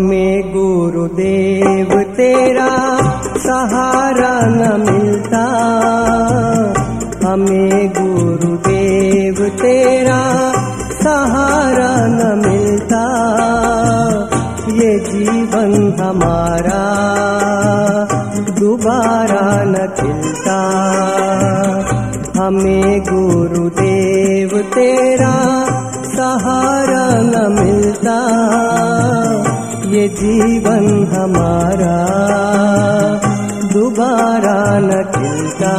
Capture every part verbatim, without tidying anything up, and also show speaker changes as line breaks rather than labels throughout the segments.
हमें गुरुदेव तेरा सहारा न मिलता, हमें गुरुदेव तेरा सहारा न मिलता, ये जीवन हमारा दोबारा न खिलता। हमें गुरुदेव तेरा सहारा न मिलता, ये जीवन हमारा दोबारा न खिलता।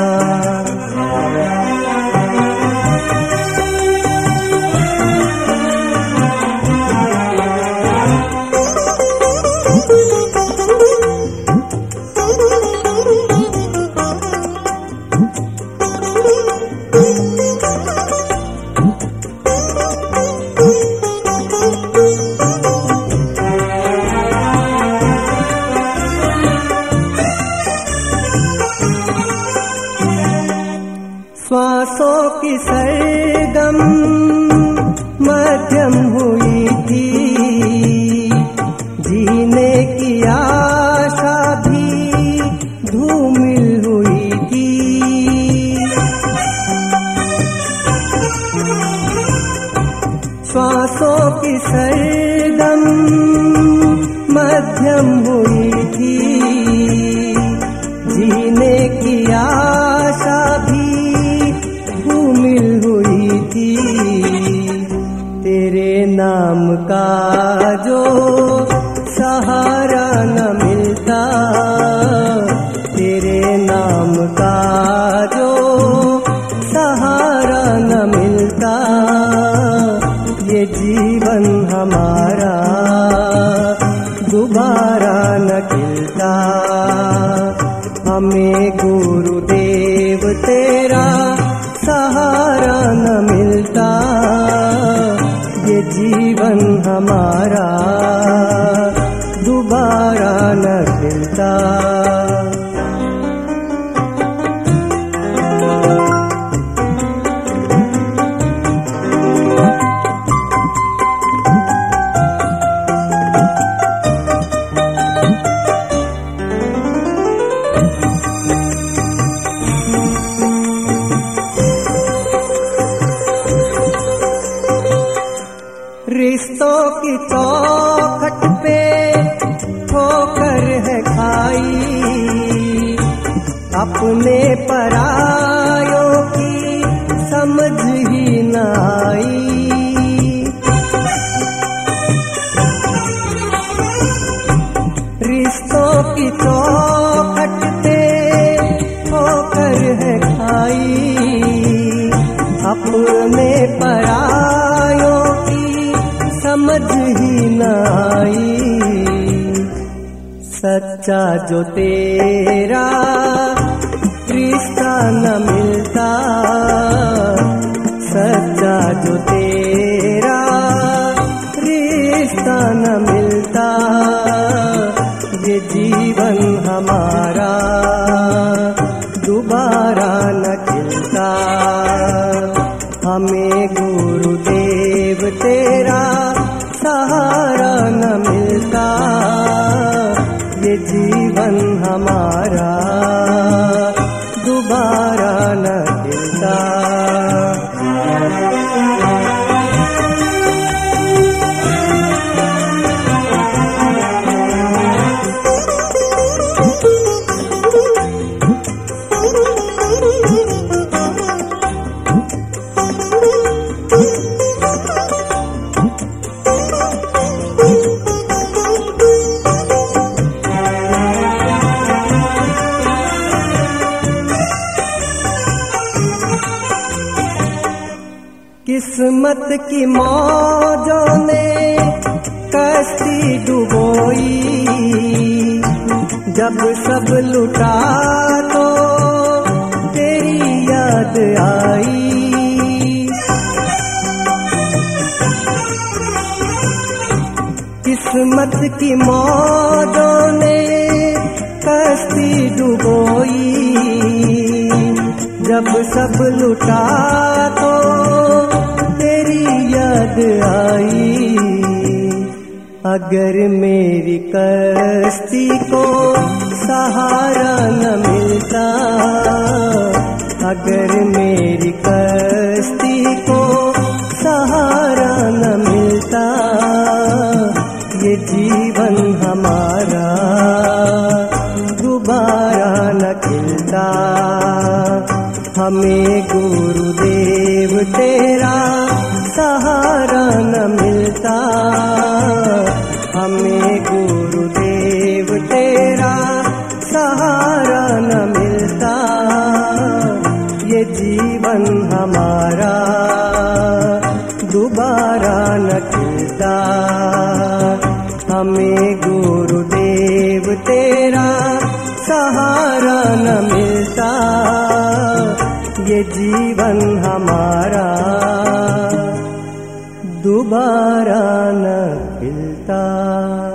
श्वासों की सरगम मध्यम हुई थी, जीने की आशा भी धूमिल हुई थी। श्वासों की सरगम मध्यम हुई थी, जीने की आशा भी धूमिल हुई थी। तेरे नाम का जो सहारा न मिलता, तेरे नाम का जो सहारा न मिलता, ये जीवन हमारा दोबारा न खिलता। हमें गुरुदेव तेरा सहारा न मिलता, ये जीवन हमारा दोबारा न खिलता। रिश्तों की चौखट पे ठोकर है खाई, अपने परायों की समझ ही न आई। रिश्तों की चौखट पे ठोकर है खाई, अपने परायों समझ ही न आई। सच्चा जो तेरा रिश्ता न मिलता, सच्चा जो तेरा रिश्ता न मिलता, ये जीवन हमारा दोबारा न खिलता। हमें गुरुदेव तेरा सहारा न मिलता, ये जीवन हमारा दोबारा न खिलता। किस्मत की मौजों ने कश्ती डुबोई, जब सब लुटा तो तेरी याद आई। किस्मत की मौजों ने कश्ती डुबोई, जब सब लुटा तो तेरी याद आई। अगर मेरी कश्ती को सहारा न मिलता, अगर मेरी कश्ती को सहारा न मिलता, ये जीवन हमारा दोबारा न खिलता। हमें गुरुदेव तेरा सहारा न मिलता, हमें गुरुदेव तेरा सहारा न मिलता, ये जीवन हमारा दोबारा न खिलता। हमें गुरुदेव तेरा सहारा न मिलता, ये जीवन हमारा दोबारा न खिलता।